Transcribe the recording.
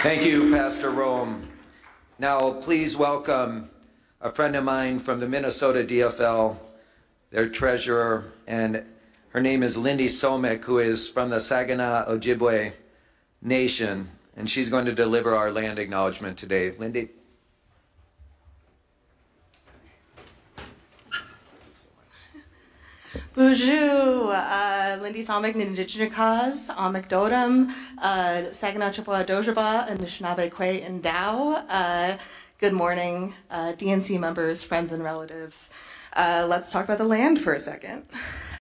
Thank you, Pastor Rome. Now, please welcome a friend of mine from the Minnesota DFL, their treasurer, and her name is Lindy Somek, who is from the Saginaw Ojibwe Nation, and she's going to deliver our land acknowledgement today. Lindy? Bonjour, Lindy Somek, Nindichinikas, Amekdodam, Saginaw Chippewa Dojaba, Anishinaabe Kwe and Dow. Good morning, DNC members, friends, and relatives. Let's talk about the land for a second.